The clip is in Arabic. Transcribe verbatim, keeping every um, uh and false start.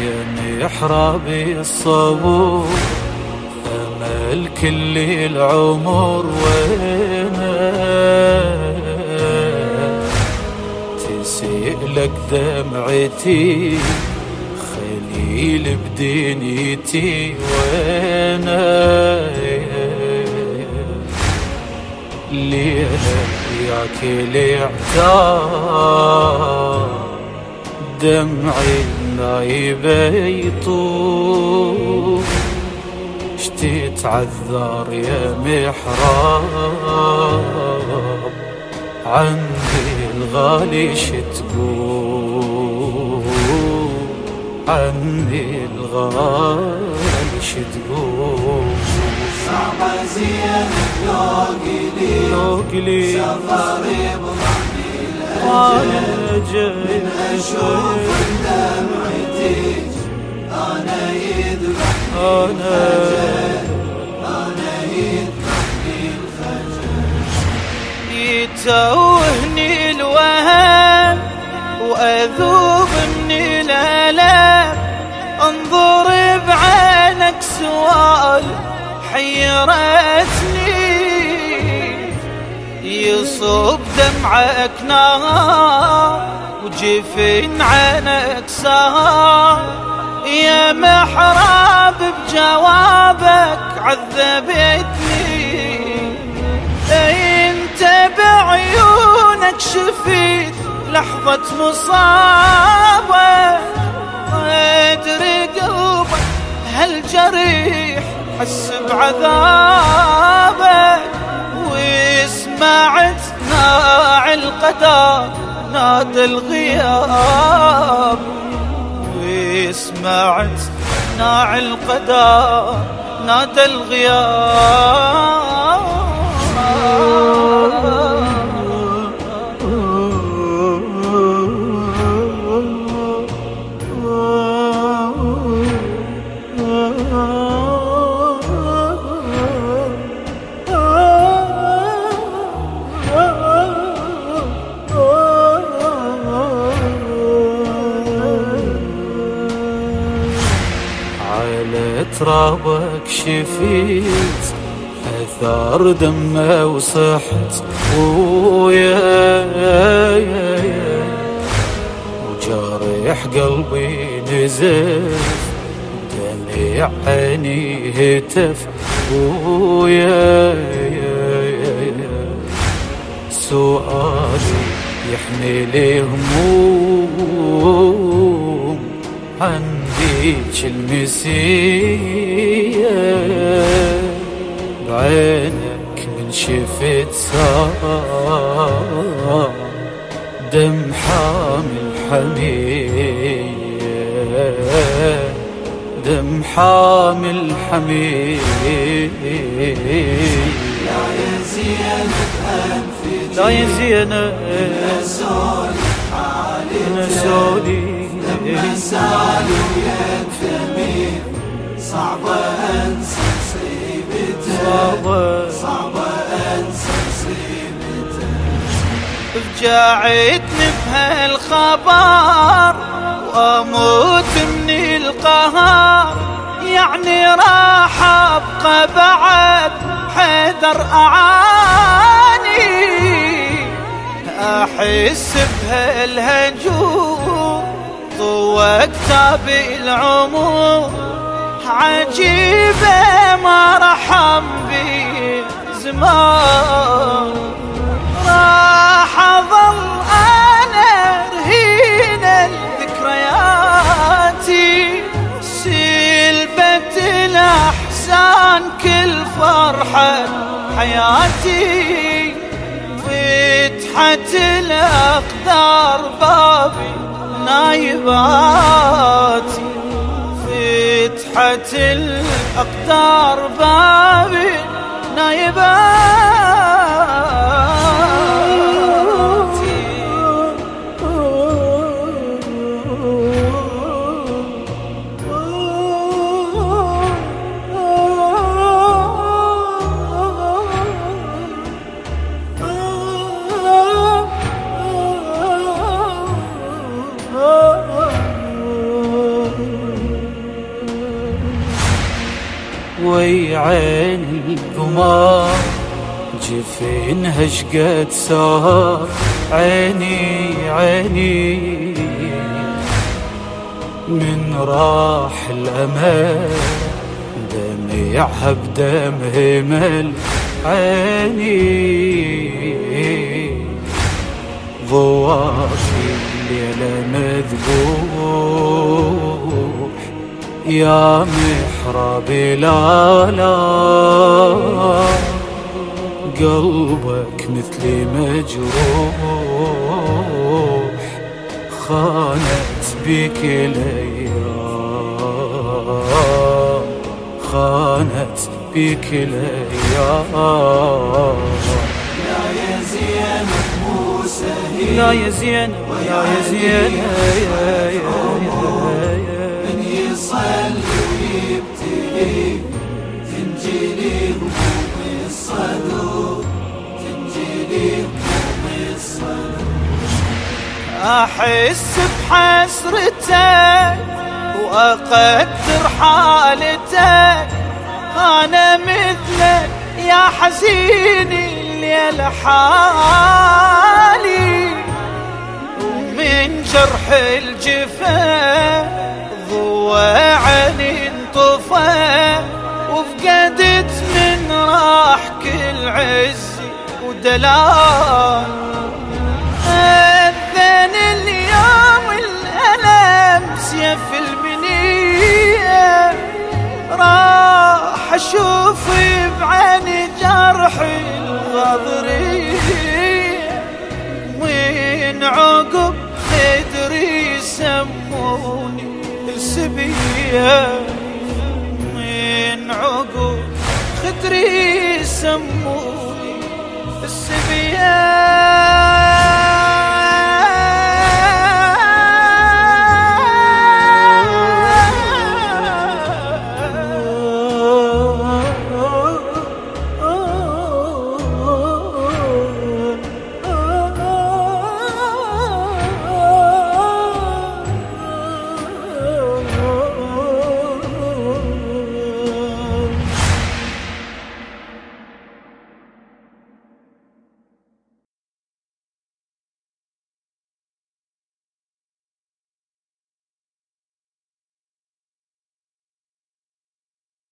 يا محرابي الصبور أمل كل العمر وينك تسيلك دمعتي خليل بدنيتي وينك ليلة ياك الاعتاب دمعي نايبه يطوف شتي تعذر يا محراب عندي الغالي شتقول عندي الغالي شتقول صعبة زين لوقلي سفري بضحني الأجل من أشوف دمعتي أنا يذبحني الخجل أنا يذبحني الخجل يتوهني الوهن وأذوب من الألم انظر بعينك سؤال حيرتني يصب دمعك نار وجفن عينك سهر يا محراب بجوابك عذبتني انت بعيونك شفيت لحظة مصابة ادري قلبك هالجريح حس بعذابك وسمعت ناعي القدر نادى الغياب وسمعت ناعي القدر نادى الغياب على ترابك شفيت أثار دمه وصحت ويا وجارح قلبي نزف دمع عيني هتف ويا سؤالي يحمل هموم عنديك المسية بعينك من شفت صار دم حامل حمية دم حامل حمية لا يا زينب أنفي لا يا زينب نسولي حالي نسولي لما سالوا ينفمي صعبة أنسى مصيبته صعبة صعبة أنسى مصيبته فجاعتني بهالخبر وأموت من القهر يعني راح أبقى بعد حيدر أعاني أحس بهالهجوم طوى كتابي العمر عجيبة ما رحم بي زمان راح أظل أنا رهين الذكرياتي سلبة الأحزان كل فرحة حياتي فتحت الأقدار بابي نايباتي فتحت الأقدار بابي نايباتي Oh وي عين القمر جفينها شقد سهر عيني عيني من راح الأمل دميعها بدم همل عيني ضواء في الليلة مذبوح يا محرابي لا لا قلبك مثلي مجروح خانت بك الأيام خانت بك الأيام لا يا زينب مو سهيل لا يا زينب لا يا زينب من يصلي ويبتلي تنجلي هموم الصدور تنجلي هموم الصدور أحس بحسرتك وأقدر حالتك أنا مثلك يا حزيني الليل حالي ومن جرح الجفا ضوى عيني انطفى وفقدت من راح كل عزي ودلال أذن اليوم الألم سيف المنية راح أشوف بعيني جرح الغضرية وين عقب خدري يسموني السبية من عقب خدري يسموني السبية